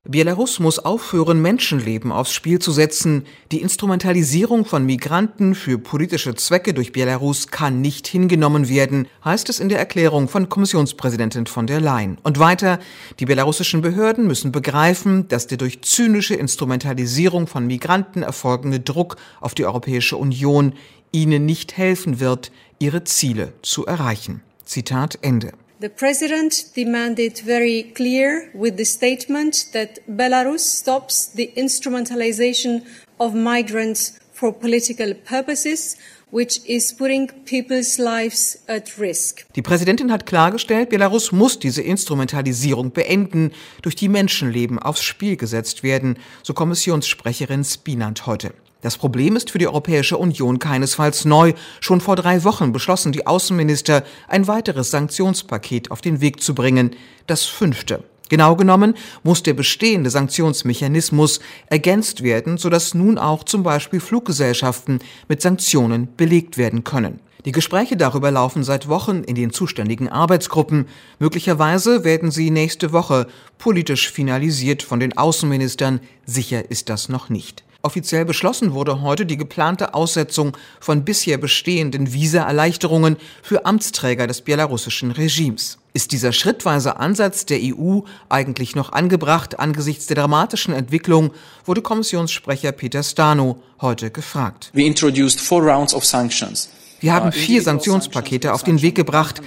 Belarus muss aufhören, Menschenleben aufs Spiel zu setzen. Die Instrumentalisierung von Migranten für politische Zwecke durch Belarus kann nicht hingenommen werden, heißt es in der Erklärung von Kommissionspräsidentin von der Leyen. Und weiter, die belarussischen Behörden müssen begreifen, dass der durch zynische Instrumentalisierung von Migranten erfolgende Druck auf die Europäische Union ihnen nicht helfen wird, ihre Ziele zu erreichen. Zitat Ende. The President demanded very clear with the statement that Belarus stops the instrumentalization of migrants for political purposes, which is putting people's lives at risk. Die Präsidentin hat klargestellt, Belarus muss diese Instrumentalisierung beenden, durch die Menschenleben aufs Spiel gesetzt werden, so Kommissionssprecherin Spinant heute. Das Problem ist für die Europäische Union keinesfalls neu. Schon vor 3 Wochen beschlossen die Außenminister, ein weiteres Sanktionspaket auf den Weg zu bringen, das 5. Genau genommen muss der bestehende Sanktionsmechanismus ergänzt werden, sodass nun auch zum Beispiel Fluggesellschaften mit Sanktionen belegt werden können. Die Gespräche darüber laufen seit Wochen in den zuständigen Arbeitsgruppen. Möglicherweise werden sie nächste Woche politisch finalisiert von den Außenministern. Sicher ist das noch nicht. Offiziell beschlossen wurde heute die geplante Aussetzung von bisher bestehenden Visaerleichterungen für Amtsträger des belarussischen Regimes. Ist dieser schrittweise Ansatz der EU eigentlich noch angebracht angesichts der dramatischen Entwicklung, wurde Kommissionssprecher Peter Stano heute gefragt. We introduced 4 rounds of sanctions. Wir haben 4 Sanktionspakete auf den Weg gebracht.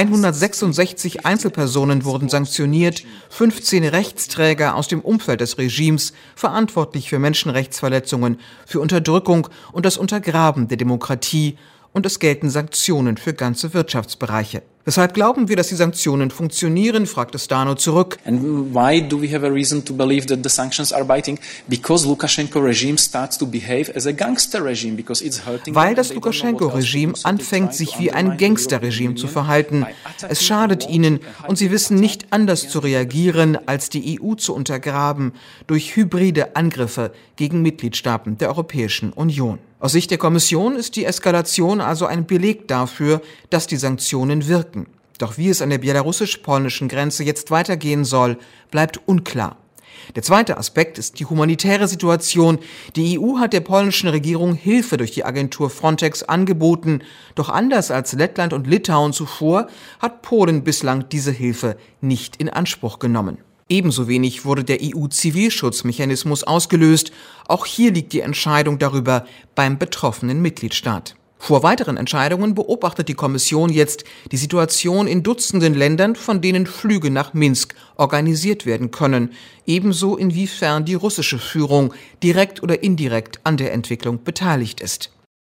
166 Einzelpersonen wurden sanktioniert, 15 Rechtsträger aus dem Umfeld des Regimes, verantwortlich für Menschenrechtsverletzungen, für Unterdrückung und das Untergraben der Demokratie, und es gelten Sanktionen für ganze Wirtschaftsbereiche. Weshalb glauben wir, dass die Sanktionen funktionieren, fragte Stano zurück. And why do we have a reason to believe that the sanctions are biting? Because Lukashenko regime starts to behave as a gangster regime, because it's hurting. Weil das Lukaschenko-Regime anfängt, sich wie ein Gangsterregime zu verhalten. Es schadet ihnen und sie wissen nicht anders zu reagieren, als die EU zu untergraben durch hybride Angriffe gegen Mitgliedstaaten der Europäischen Union. Aus Sicht der Kommission ist die Eskalation also ein Beleg dafür, dass die Sanktionen wirken. Doch wie es an der belarussisch-polnischen Grenze jetzt weitergehen soll, bleibt unklar. Der zweite Aspekt ist die humanitäre Situation. Die EU hat der polnischen Regierung Hilfe durch die Agentur Frontex angeboten. Doch anders als Lettland und Litauen zuvor hat Polen bislang diese Hilfe nicht in Anspruch genommen. Ebenso wenig wurde der EU-Zivilschutzmechanismus ausgelöst. Auch hier liegt die Entscheidung darüber beim betroffenen Mitgliedstaat. Vor weiteren Entscheidungen beobachtet die Kommission jetzt die Situation in Dutzenden Ländern, von denen Flüge nach Minsk organisiert werden können. Ebenso inwiefern die russische Führung direkt oder indirekt an der Entwicklung beteiligt ist.